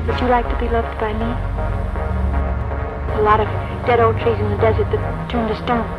Would you like to be loved by me? A lot of dead old trees in the desert that turn to stone.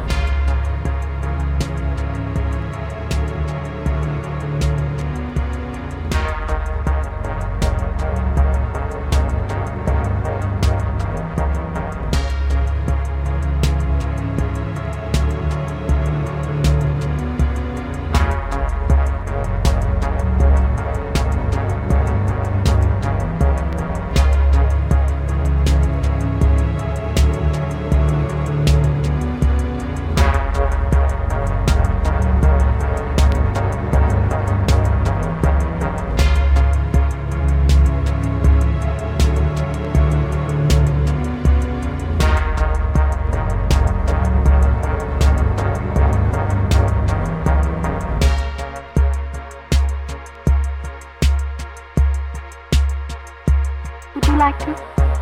Would you like to?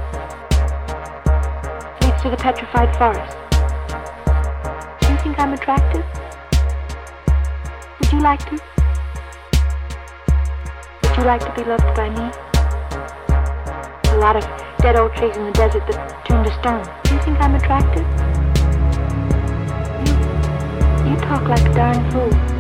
Leads to the petrified forest. Do you think I'm attractive? Would you like to? Would you like to be loved by me? A lot of dead old trees in the desert that turn to stone. Do you think I'm attractive? You talk like a darn fool.